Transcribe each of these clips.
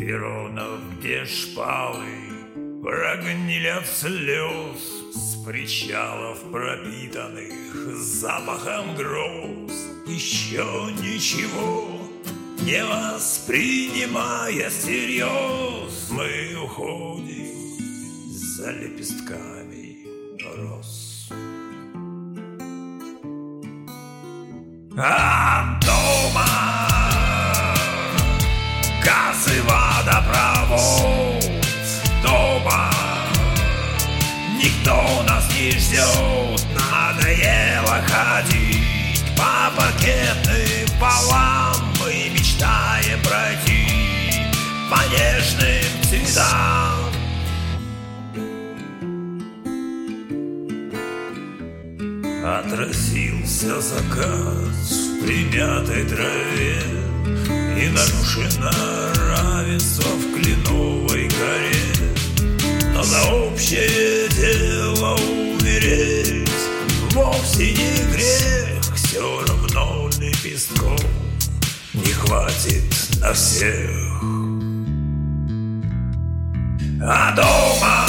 перронов, где шпалы прогнили от слез, с причалов, пропитанных запахом гроз. Еще ничего не воспринимая всерьез, мы уходим за лепестками роз. А дома газ и водопровод, дома никто нас не ждет. Надоело ходить по паркетным полам, мы мечтаем пройти по нежным цветам. Отразился закат в примятой траве, и нарушено равенство в Кленовой горе. Но за общее дело умереть вовсе не грех, все равно лепестков не хватит на всех. А дома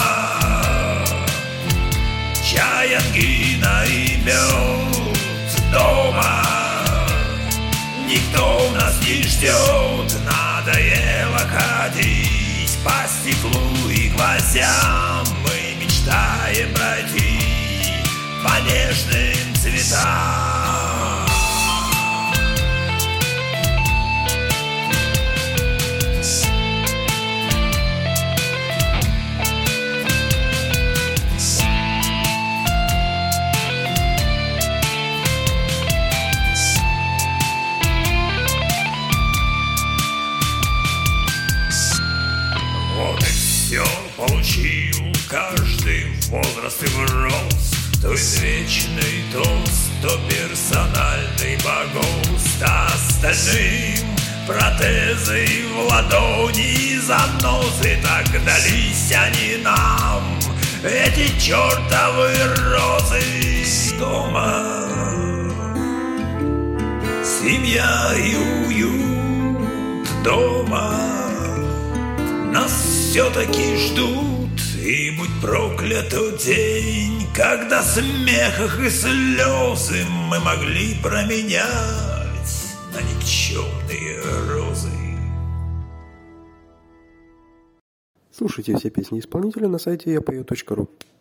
чай, ангина и мед, дома никто нас не ждет. Надоело ходить по стеклу и гвоздям, мы мечтаем пройти по нежным цветам. Все получил каждый возраст и врост, то извечный тост, то персональный погост, а остальным протезы в ладони и занозы. Так дались они нам, эти чертовы розы. Дома семья и уют, дома нас все-таки ждут. И будь проклят тот день, когда смех и слезы мы могли променять на никчемные розы. Слушайте все песни исполнителя на сайте yapою.ru.